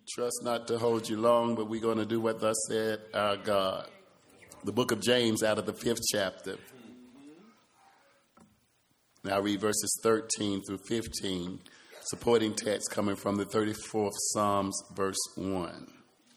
Trust not to hold you long, but we're going to do what thus said our God. The book of James out of the 5th chapter. Now read verses 13 through 15, supporting text coming from the 34th Psalms, verse 1.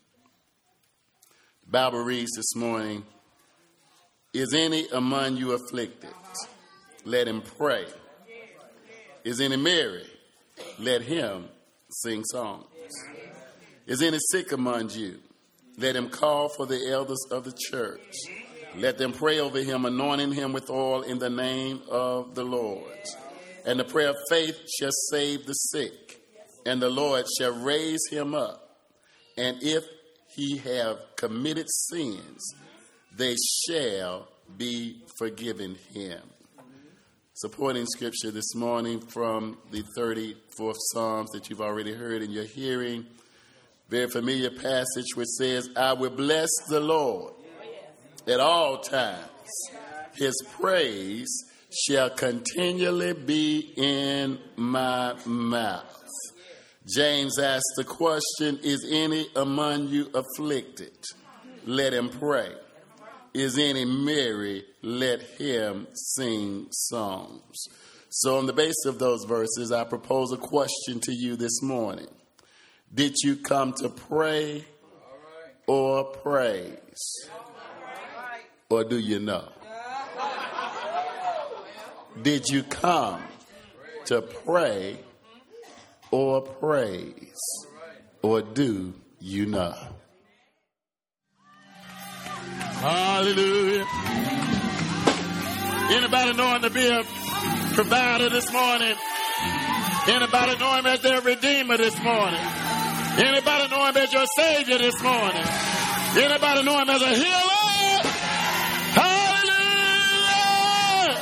The Bible reads this morning, "Is any among you afflicted? Let him pray. Is any merry? Let him sing songs. Is any sick among you? Let him call for the elders of the church. Let them pray over him, anointing him with oil in the name of the Lord. And the prayer of faith shall save the sick, and the Lord shall raise him up. And if he have committed sins, they shall be forgiven him." Supporting scripture this morning from the 34th Psalms that you've already heard in your hearing. Very familiar passage which says, "I will bless the Lord at all times. His praise shall continually be in my mouth." James asked the question, "Is any among you afflicted? Let him pray. Is any merry? Let him sing songs." So on the basis of those verses, I propose a question to you this morning. Did you come to pray or praise? Or do you know? Did you come to pray or praise? Or do you know? Hallelujah. Anybody know him to be a provider this morning? Anybody know him as their redeemer this morning? Anybody know him as your savior this morning? Anybody know him as a healer? Hallelujah!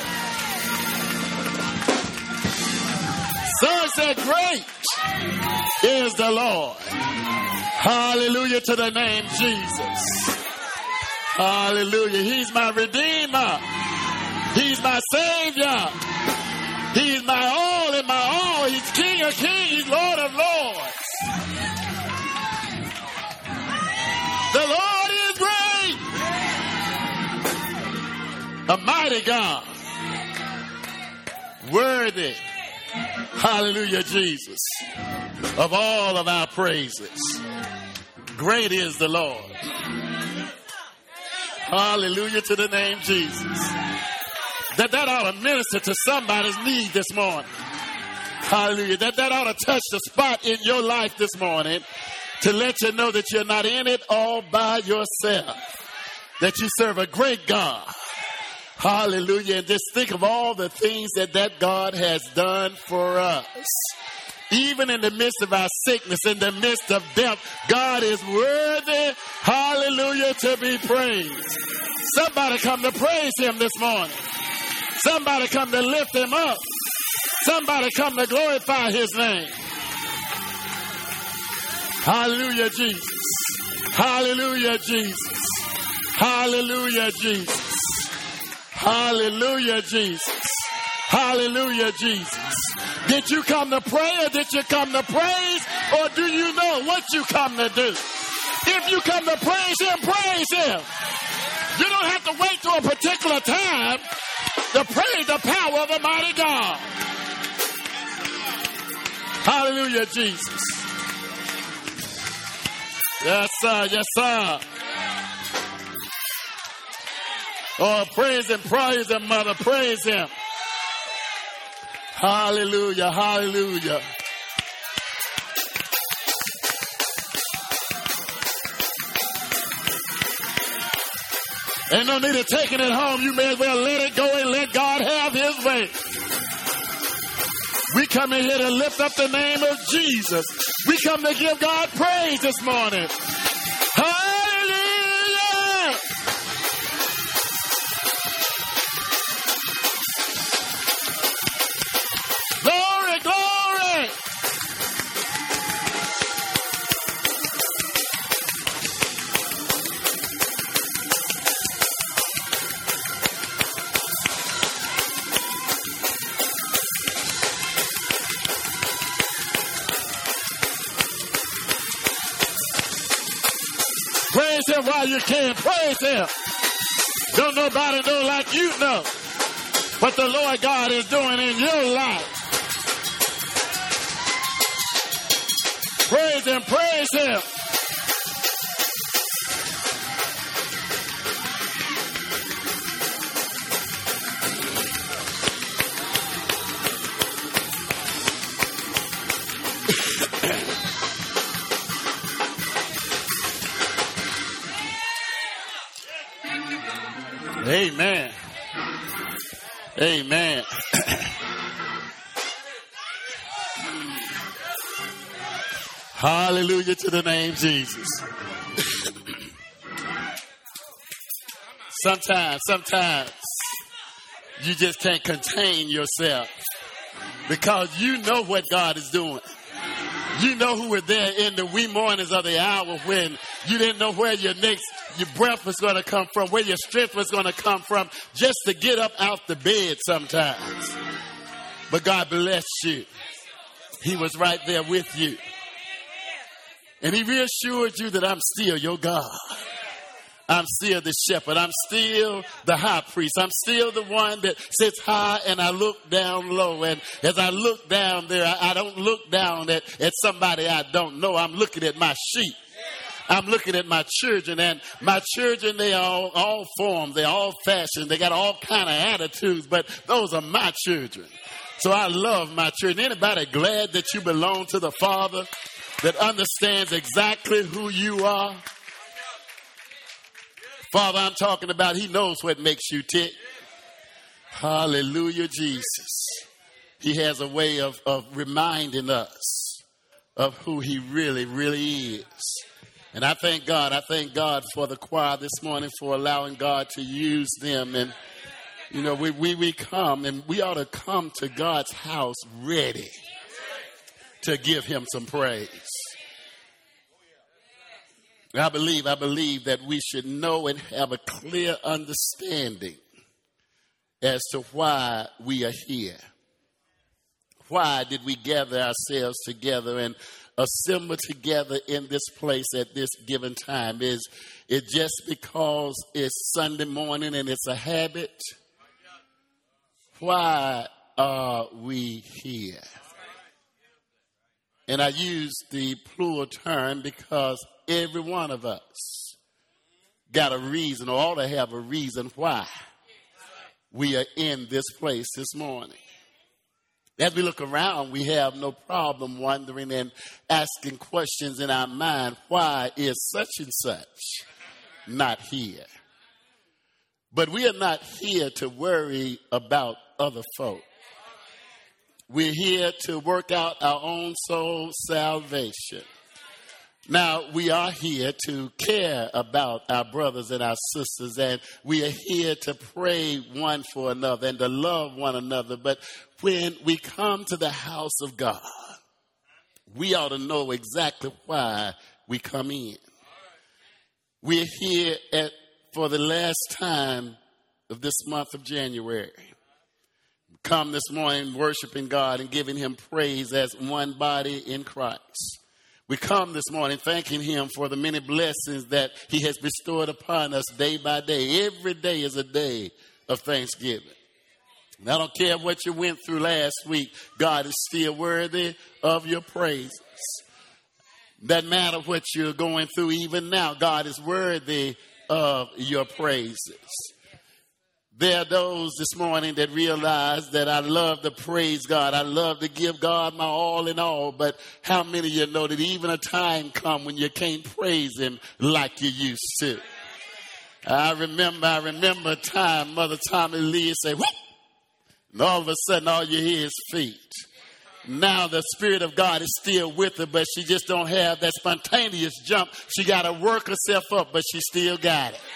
So it said, "Great is the Lord." Hallelujah to the name Jesus. Hallelujah. He's my redeemer. He's my savior. He's my all in my all. He's King of kings. He's Lord of lords. The Lord is great. A mighty God. Worthy. Hallelujah, Jesus. Of all of our praises. Great is the Lord. Hallelujah to the name Jesus. That ought to minister to somebody's need this morning. Hallelujah. That ought to touch the spot in your life this morning to let you know that you're not in it all by yourself. That you serve a great God. Hallelujah. And just think of all the things that God has done for us. Even in the midst of our sickness, in the midst of death, God is worthy, hallelujah, to be praised. Somebody come to praise him this morning. Somebody come to lift him up. Somebody come to glorify his name. Hallelujah, Jesus. Hallelujah, Jesus. Hallelujah, Jesus. Hallelujah, Jesus. Hallelujah, Jesus. Did you come to pray or did you come to praise? Or do you know what you come to do? If you come to praise him, praise him. You don't have to wait till a particular time to praise the power of the mighty God. Hallelujah, Jesus. Yes, sir. Yes, sir. Oh, praise him, mother. Praise him. Hallelujah, hallelujah. Ain't no need of taking it home. You may as well let it go and let God have his way. We come in here to lift up the name of Jesus. We come to give God praise this morning. Hallelujah! Glory, glory! Praise him while you can. Praise him. Don't nobody know like you know what the Lord God is doing in your life. Praise him. Praise him. Amen. Amen. Hallelujah to the name Jesus. Sometimes you just can't contain yourself because you know what God is doing. You know who were there in the wee mornings of the hour when you didn't know where your breath was going to come from, where your strength was going to come from, just to get up out the bed sometimes. But God blessed you. He was right there with you. And he reassured you that I'm still your God. I'm still the shepherd. I'm still the high priest. I'm still the one that sits high and I look down low. And as I look down there, I don't look down at somebody I don't know. I'm looking at my sheep. I'm looking at my children, and my children, they are all formed. They're all fashioned. They got all kind of attitudes, but those are my children. So I love my children. Anybody glad that you belong to the Father that understands exactly who you are? Father, I'm talking about, he knows what makes you tick. Hallelujah, Jesus. He has a way of reminding us of who he really, really is. And I thank God for the choir this morning for allowing God to use them. And, you know, we come and we ought to come to God's house ready to give him some praise. I believe that we should know and have a clear understanding as to why we are here. Why did we gather ourselves together and assemble together in this place at this given time? Is it just because it's Sunday morning and it's a habit? Why are we here? And I use the plural term because every one of us got a reason, or ought to have a reason why we are in this place this morning. As we look around, we have no problem wondering and asking questions in our mind. Why is such and such not here? But we are not here to worry about other folk. We're here to work out our own soul salvation. Now, we are here to care about our brothers and our sisters, and we are here to pray one for another and to love one another. But when we come to the house of God, we ought to know exactly why we come in. We're here for the last time of this month of January. Come this morning worshiping God and giving him praise as one body in Christ. We come this morning thanking him for the many blessings that he has bestowed upon us day by day. Every day is a day of thanksgiving. And I don't care what you went through last week, God is still worthy of your praises. Doesn't matter what you're going through even now, God is worthy of your praises. There are those this morning that realize that I love to praise God. I love to give God my all in all. But how many of you know that even a time come when you can't praise him like you used to? I remember a time Mother Tommy Lee say, whoop! And all of a sudden all you hear is feet. Now the Spirit of God is still with her, but she just don't have that spontaneous jump. She got to work herself up, but she still got it.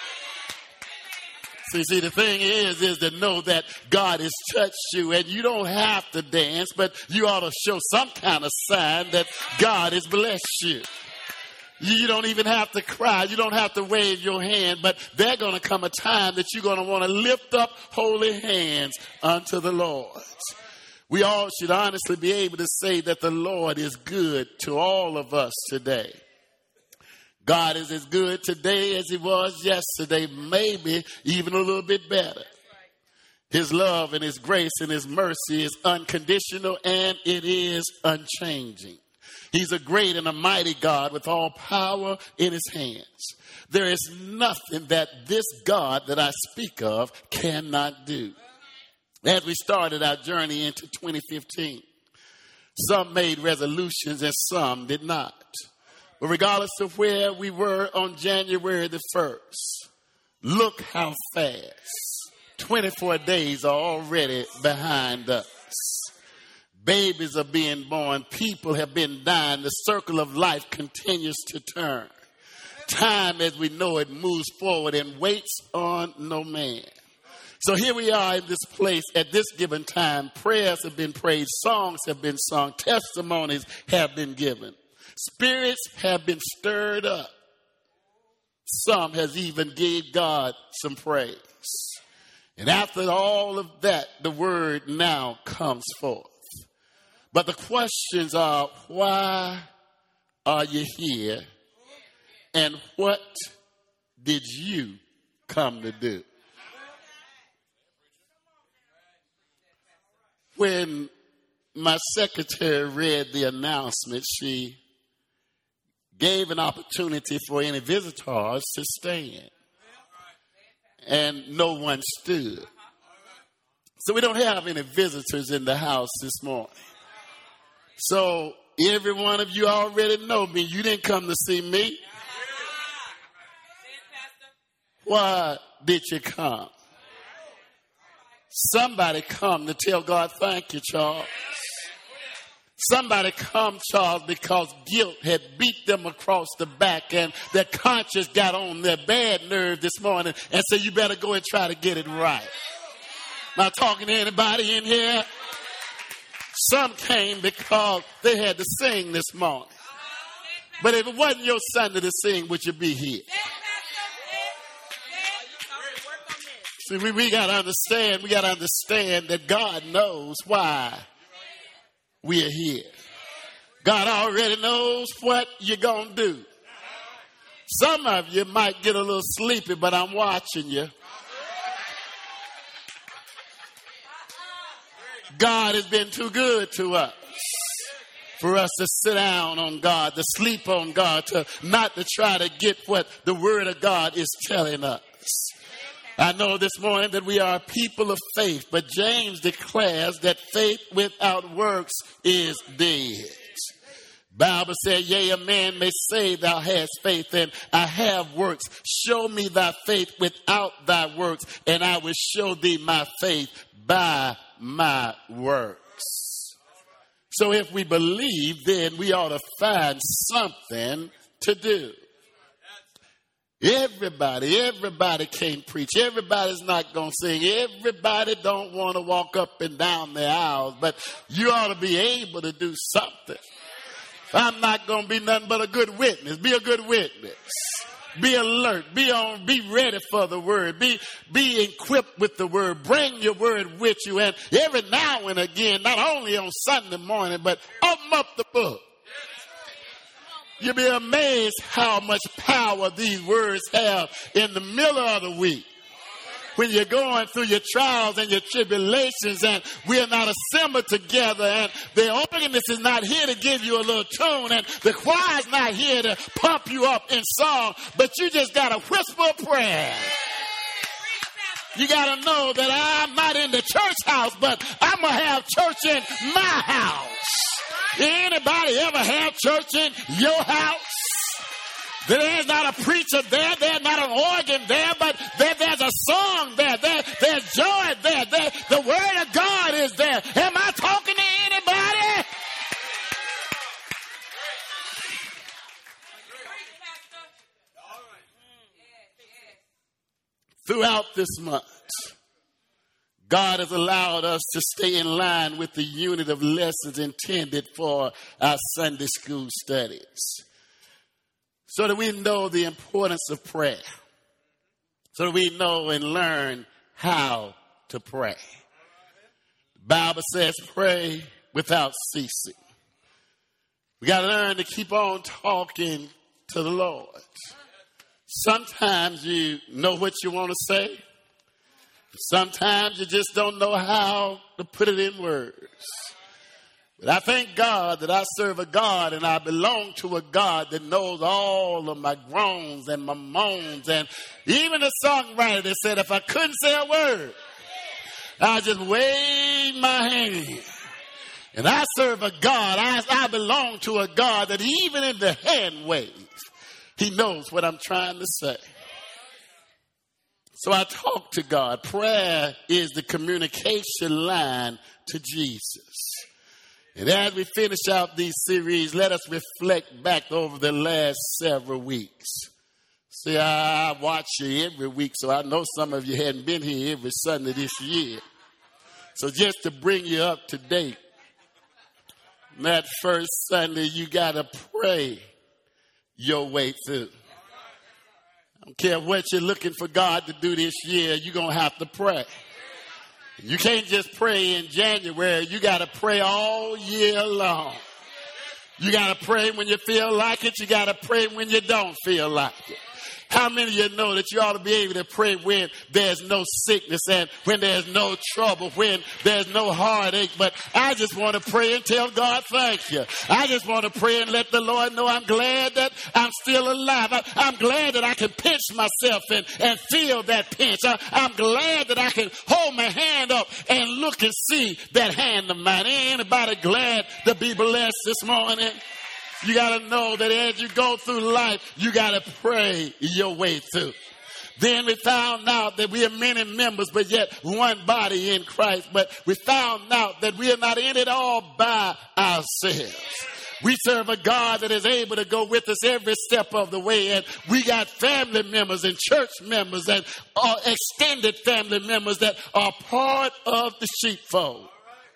See, the thing is to know that God has touched you, and you don't have to dance, but you ought to show some kind of sign that God has blessed you. You don't even have to cry. You don't have to wave your hand, but there's going to come a time that you're going to want to lift up holy hands unto the Lord. We all should honestly be able to say that the Lord is good to all of us today. God is as good today as he was yesterday, maybe even a little bit better. His love and his grace and his mercy is unconditional and it is unchanging. He's a great and a mighty God with all power in his hands. There is nothing that this God that I speak of cannot do. As we started our journey into 2015, some made resolutions and some did not. But regardless of where we were on January the 1st, look how fast 24 days are already behind us. Babies are being born. People have been dying. The circle of life continues to turn. Time as we know it moves forward and waits on no man. So here we are in this place at this given time. Prayers have been prayed. Songs have been sung. Testimonies have been given. Spirits have been stirred up. Some has even gave God some praise. And after all of that, the word now comes forth. But the questions are, why are you here? And what did you come to do? When my secretary read the announcement, she gave an opportunity for any visitors to stand. And no one stood. So we don't have any visitors in the house this morning. So every one of you already know me. You didn't come to see me. Why did you come? Somebody come to tell God, thank you, Charles. Somebody come, Charles, because guilt had beat them across the back and their conscience got on their bad nerve this morning and said, you better go and try to get it right. Am I talking to anybody in here? Some came because they had to sing this morning. But if it wasn't your Sunday to sing, would you be here? See, we got to understand that God knows why we are here. God already knows what you're going to do. Some of you might get a little sleepy, but I'm watching you. God has been too good to us for us to sit down on God, to sleep on God, not to try to get what the word of God is telling us. I know this morning that we are a people of faith, but James declares that faith without works is dead. Bible says, yea, a man may say thou hast faith, and I have works. Show me thy faith without thy works, and I will show thee my faith by my works. So if we believe, then we ought to find something to do. Everybody can't preach. Everybody's not going to sing. Everybody don't want to walk up and down the aisles, but you ought to be able to do something. I'm not going to be nothing but a good witness. Be a good witness. Be alert. Be ready for the word. Be equipped with the word. Bring your word with you. And every now and again, not only on Sunday morning, but open up the book. You'll be amazed how much power these words have in the middle of the week. When you're going through your trials and your tribulations and we are not assembled together and the organist is not here to give you a little tune and the choir's not here to pump you up in song, but you just got to whisper a prayer. You got to know that I'm not in the church house, but I'm going to have church in my house. Anybody ever have church in your house? There's not a preacher there. There's not an organ there, but there's a song there. There's joy there. The word of God is there. Am I talking to anybody? Throughout this month, God has allowed us to stay in line with the unit of lessons intended for our Sunday school studies, so that we know the importance of prayer, so that we know and learn how to pray. The Bible says pray without ceasing. We got to learn to keep on talking to the Lord. Sometimes you know what you want to say. Sometimes you just don't know how to put it in words. But I thank God that I serve a God and I belong to a God that knows all of my groans and my moans. And even a songwriter that said if I couldn't say a word, I just wave my hand. And I serve a God, I belong to a God that even in the hand wave, he knows what I'm trying to say. So I talk to God. Prayer is the communication line to Jesus. And as we finish out these series, let us reflect back over the last several weeks. See, I watch you every week, so I know some of you hadn't been here every Sunday this year. So just to bring you up to date, that first Sunday, you got to pray your way through. I don't care what you're looking for God to do this year, you're going to have to pray. You can't just pray in January. You got to pray all year long. You got to pray when you feel like it. You got to pray when you don't feel like it. How many of you know that you ought to be able to pray when there's no sickness and when there's no trouble, when there's no heartache? But I just want to pray and tell God thank you. I just want to pray and let the Lord know I'm glad that I'm still alive. I'm glad that I can pinch myself and feel that pinch. I'm glad that I can hold my hand up and look and see that hand of mine. Anybody glad to be blessed this morning? You got to know that as you go through life, you got to pray your way through. Then we found out that we are many members, but yet one body in Christ. But we found out that we are not in it all by ourselves. We serve a God that is able to go with us every step of the way. And we got family members and church members and extended family members that are part of the sheepfold.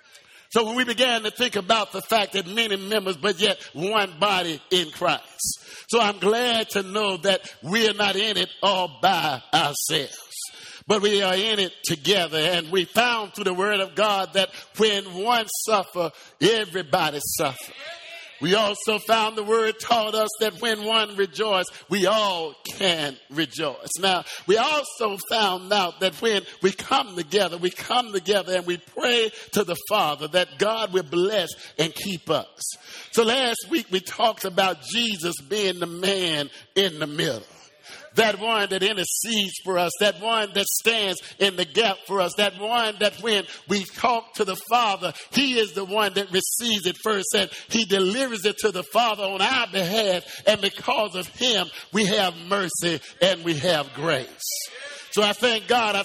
So when we began to think about the fact that many members, but yet one body in Christ. So I'm glad to know that we are not in it all by ourselves, but we are in it together. And we found through the word of God that when one suffer, everybody suffer. We also found the word taught us that when one rejoice, we all can rejoice. Now, we also found out that when we come together and we pray to the Father that God will bless and keep us. So last week we talked about Jesus being the man in the middle. That one that intercedes for us, that one that stands in the gap for us, that one that when we talk to the Father, he is the one that receives it first and he delivers it to the Father on our behalf. And because of him, we have mercy and we have grace. So I thank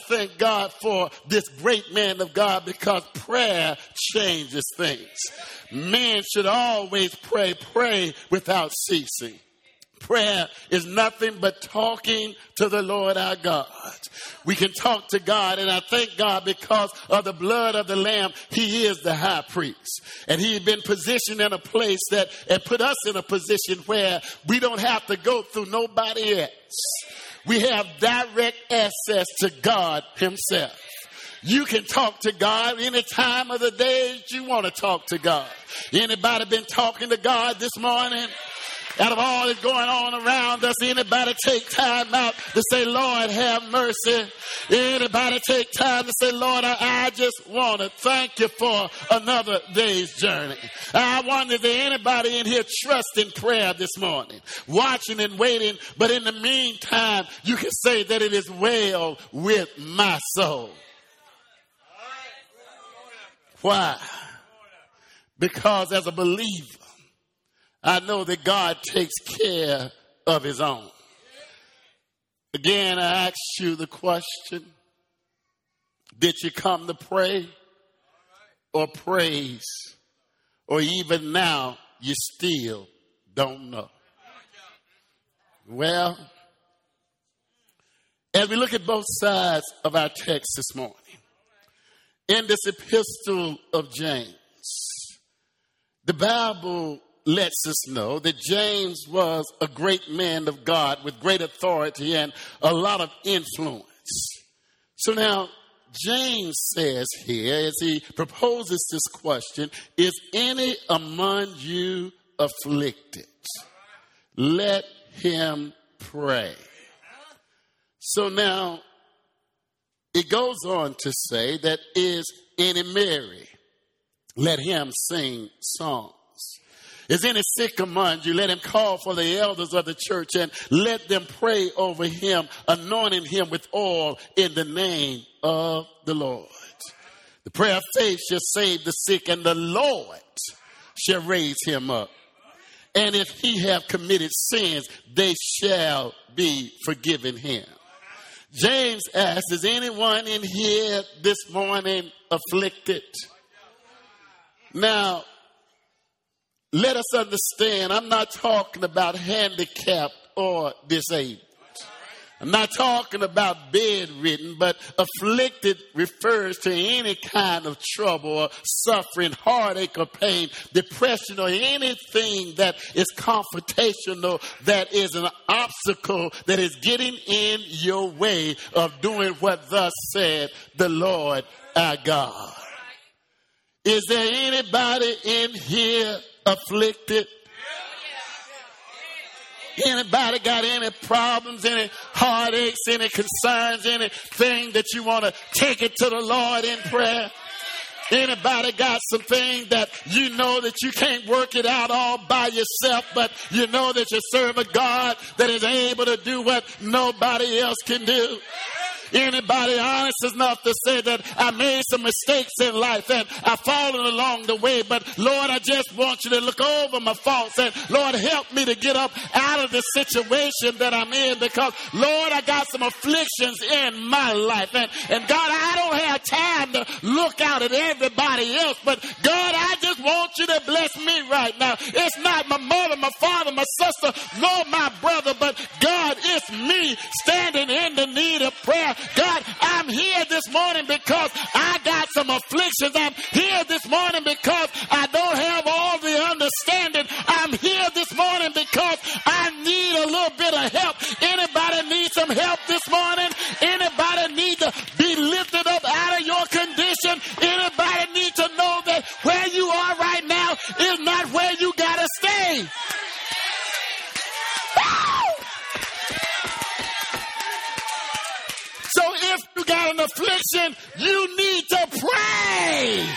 God for this great man of God because prayer changes things. Men should always pray without ceasing. Prayer is nothing but talking to the Lord our God. We can talk to God, and I thank God because of the blood of the Lamb, he is the high priest. And he has been positioned in a place that, and put us in a position where we don't have to go through nobody else. We have direct access to God himself. You can talk to God any time of the day you want to talk to God. Anybody been talking to God this morning? Out of all that's going on around us, anybody take time out to say, Lord, have mercy? Anybody take time to say, Lord, I just want to thank you for another day's journey. I wonder if there anybody in here trusting prayer this morning, watching and waiting, but in the meantime, you can say that it is well with my soul. Why? Because as a believer, I know that God takes care of his own. Again, I ask you the question, did you come to pray or praise? Or even now, you still don't know? Well, as we look at both sides of our text this morning, in this epistle of James, the Bible lets us know that James was a great man of God with great authority and a lot of influence. So now, James says here, as he proposes this question, is any among you afflicted? Let him pray. So now it goes on to say that is any merry, let him sing songs. Is any sick among you? Let him call for the elders of the church and let them pray over him, anointing him with oil in the name of the Lord. The prayer of faith shall save the sick, and the Lord shall raise him up. And if he have committed sins, they shall be forgiven him. James asks, is anyone in here this morning afflicted? Now, let us understand, I'm not talking about handicapped or disabled. I'm not talking about bedridden, but afflicted refers to any kind of trouble or suffering, heartache or pain, depression or anything that is confrontational, that is an obstacle that is getting in your way of doing what thus said the Lord our God. Is there anybody in here afflicted? Anybody got any problems, any heartaches, any concerns, anything that you want to take it to the Lord in prayer? Anybody got something that you know that you can't work it out all by yourself, but you know that you serve a God that is able to do what nobody else can do? Anybody honest enough to say that I made some mistakes in life and I've fallen along the way, but Lord, I just want you to look over my faults and Lord, help me to get up out of the situation that I'm in, because Lord, I got some afflictions in my life, and God, I don't have time to look out at everybody else, but God, I just want you to bless me right now. It's not my mother, my father, my sister, nor my brother, but God, it's me standing in the need of prayer. God, I'm here this morning because I got some afflictions. I'm here this morning because I don't have all the understanding. I'm here this morning because I need a little bit of help. Anybody need some help this morning? Anybody need to be lifted up out of your condition? Anybody need to know that where you are right now is not where you gotta stay? So if you got an affliction, you need to pray.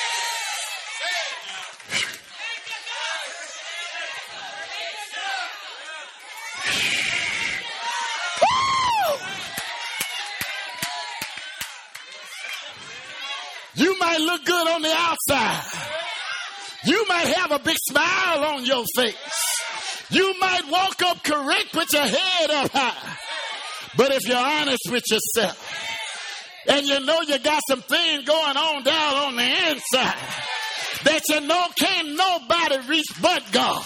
You might look good on the outside. You might have a big smile on your face. You might walk up correct with your head up high. But if you're honest with yourself and you know you got some things going on down on the inside that you know can't nobody reach but God.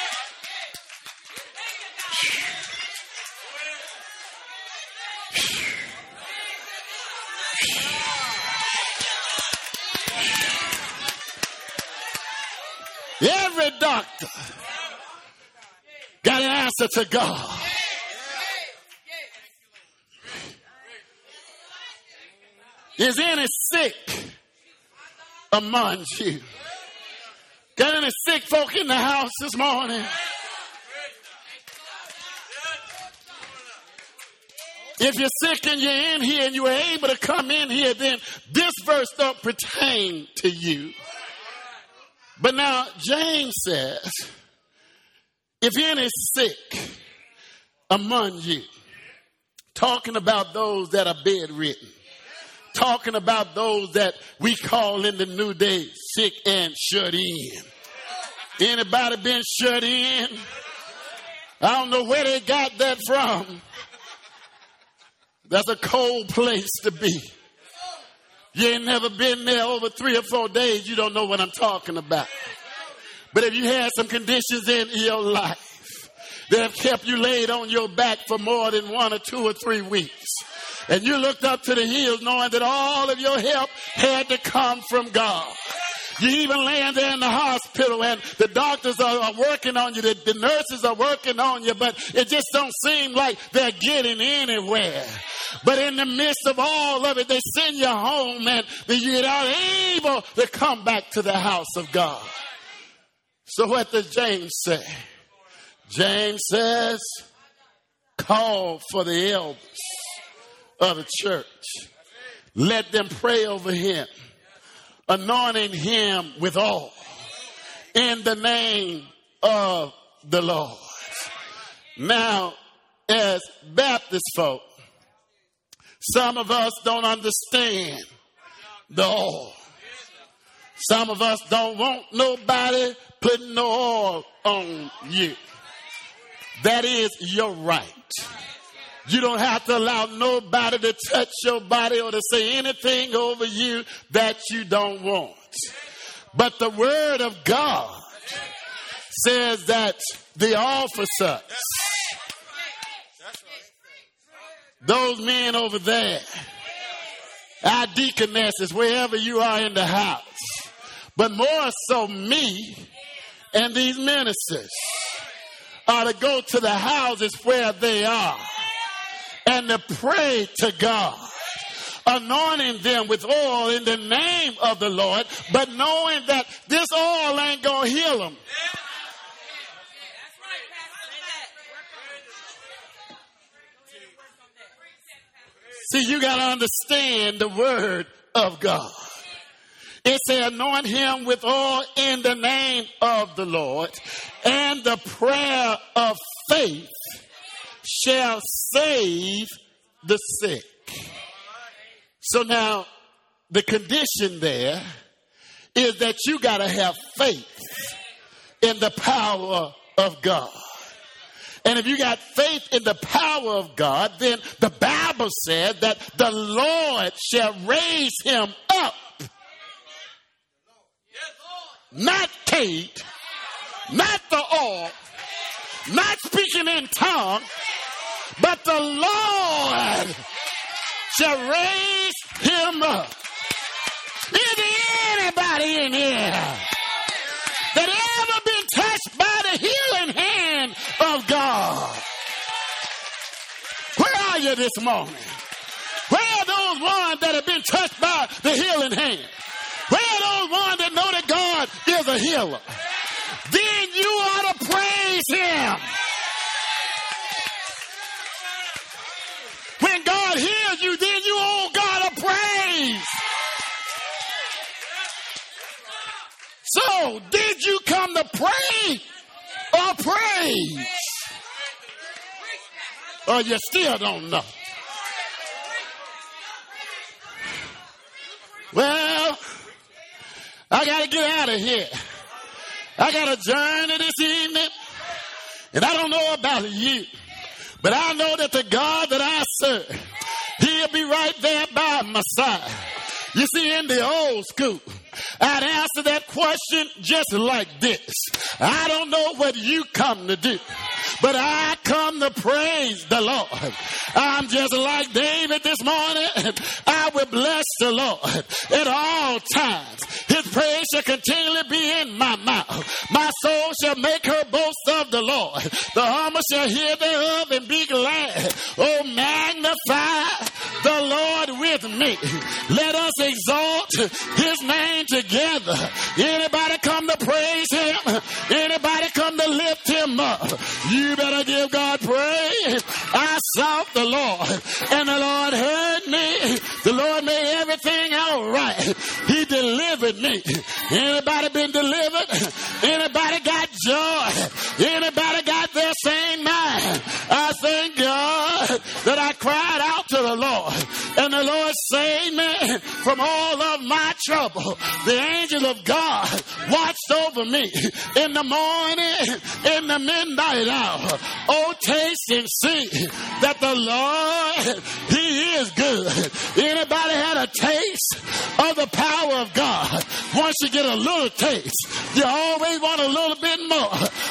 Every doctor got an answer to God. Is any sick among you? Got any sick folk in the house this morning? If you're sick and you're in here and you were able to come in here, then this verse don't pertain to you. But now James says, if any sick among you, talking about those that are bedridden, talking about those that we call in the new day sick and shut in. Anybody been shut in? I don't know where they got that from. That's a cold place to be. You ain't never been there over 3 or 4 days. You don't know what I'm talking about. But if you had some conditions in your life that have kept you laid on your back for more than 1 or 2 or 3 weeks, and you looked up to the hills knowing that all of your help had to come from God. You even laying there in the hospital and the doctors are working on you, the nurses are working on you, but it just don't seem like they're getting anywhere. But in the midst of all of it, they send you home and you're not able to come back to the house of God. So what does James say? James says, call for the elders of the church. Let them pray over him, anointing him with oil in the name of the Lord. Now, as Baptist folk, some of us don't understand the oil. Some of us don't want nobody putting no oil on you. That is your right. You don't have to allow nobody to touch your body or to say anything over you that you don't want. But the word of God says that the officers, those men over there, our deaconesses, wherever you are in the house, but more so me and these ministers are to go to the houses where they are and to pray to God, anointing them with oil in the name of the Lord, but knowing that this oil ain't going to heal them. See, you got to understand the word of God. It says, anoint him with oil in the name of the Lord, and the prayer of faith shall save the sick. So now, the condition there is that you got to have faith in the power of God. And if you got faith in the power of God, then the Bible said that the Lord shall raise him up. Not Kate, not the oil, not speaking in tongues, but the Lord shall raise him up. Is there anybody in here that ever been touched by the healing hand of God? Where are you this morning? Where are those ones that have been touched by the healing hand? Where are those ones that know that God is a healer? Then you ought to praise him. When God heals you, then you owe God a praise. So, did you come to pray or praise? Or you still don't know? Well, I got to get out of here. I got a journey this evening, and I don't know about you, but I know that the God that I serve, he'll be right there by my side. You see, in the old school, I'd answer that question just like this. I don't know what you come to do, but I come to praise the Lord. I'm just like David this morning. I will bless the Lord at all times. His praise shall continually be in my mouth. My soul shall make her boast of the Lord. The humble shall hear thereof and be glad. Oh, magnify the Lord with me. Let us exalt his name together. Anybody come to praise him? Anybody come to lift him up? You better give God praise. I sought the Lord, and the Lord heard me. The Lord made everything all right. He delivered me. Anybody been delivered? Anybody got joy? Anybody got their same mind? I thank God that I cried out to the Lord, and the Lord saved me from all of my trouble. The angel of God watched over me in the morning, in the midnight hour. Oh, taste and see that the Lord, he is good. Anybody had a taste of the power of God? Once you get a little taste, you always want a little bit more.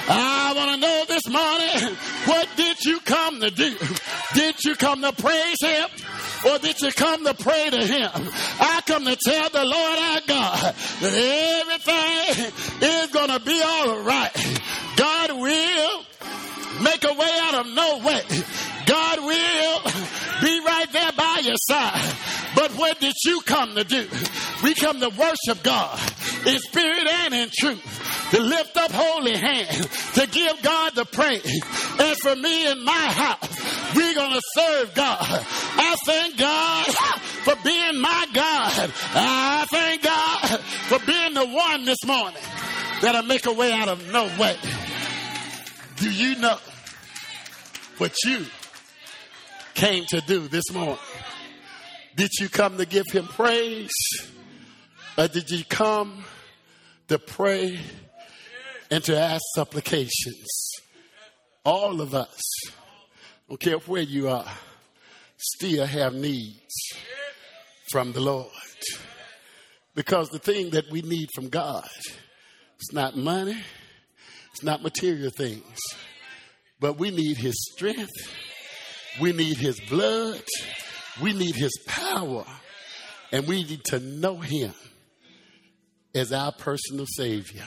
I want to know this morning, what did you come to do? Did you come to praise him, or did you come to pray to him? I come to tell the Lord our God that everything is going to be all right. God will make a way out of no way. God will be right there by your side. But what did you come to do? We come to worship God in spirit and in truth. to lift up holy hands, to give God the praise. And for me and my house, we're going to serve God. I thank God for being my God. I thank God for being the one this morning that'll make a way out of no way. Do you know what you came to do this morning? Did you come to give him praise? Or did you come to pray and to ask supplications? All of us, don't care where you are, still have needs from the Lord. Because the thing that we need from God, it's not money, it's not material things, but we need his strength, we need his blood, we need his power, and we need to know him as our personal Savior.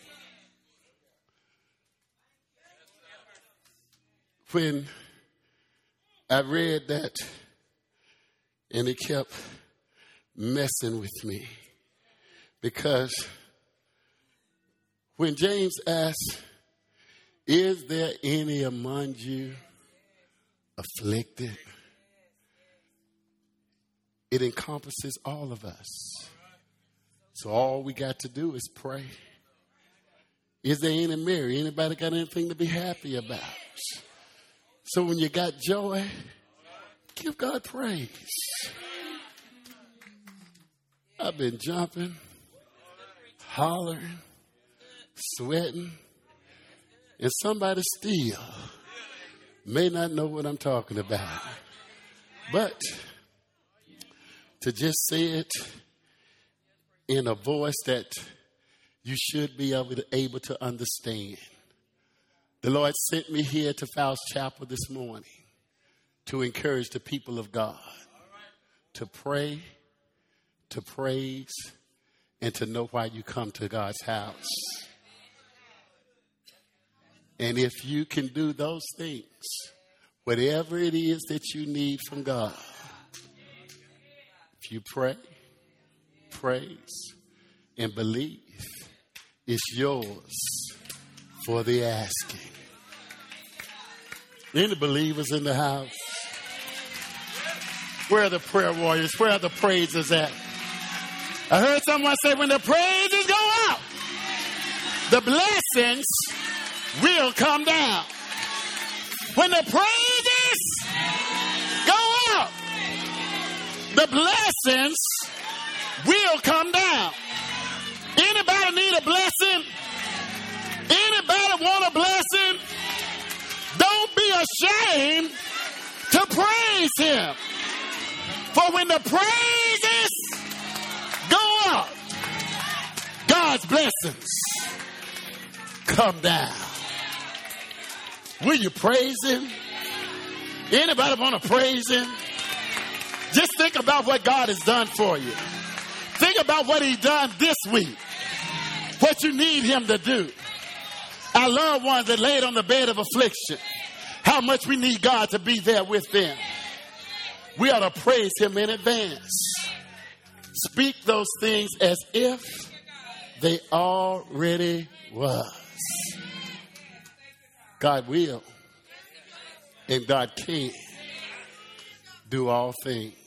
When I read that, and it kept messing with me, because when James asked, is there any among you afflicted? It encompasses all of us. So all we got to do is pray. Is there any merry? Anybody got anything to be happy about? So when you got joy, give God praise. I've been jumping, hollering, sweating, and somebody still may not know what I'm talking about. But to just say it in a voice that you should be able to understand. The Lord sent me here to Faust Chapel this morning to encourage the people of God to pray, to praise, and to know why you come to God's house. And if you can do those things, whatever it is that you need from God, if you pray, praise, and believe, it's yours for the asking. Any believers in the house? Where are the prayer warriors? Where are the praisers at? I heard someone say, when the praises go out, the blessings will come down. When the praises go out, the blessings will come down. Anybody need a blessing? Anybody want a blessing? Don't be ashamed to praise him. For when the praises go up, God's blessings come down. Will you praise him? Anybody want to praise him? Just think about what God has done for you. Think about what he's done this week. What you need him to do. Our loved ones that laid on the bed of affliction. How much we need God to be there with them. We ought to praise him in advance. Speak those things as if they already was. God will and God can do all things.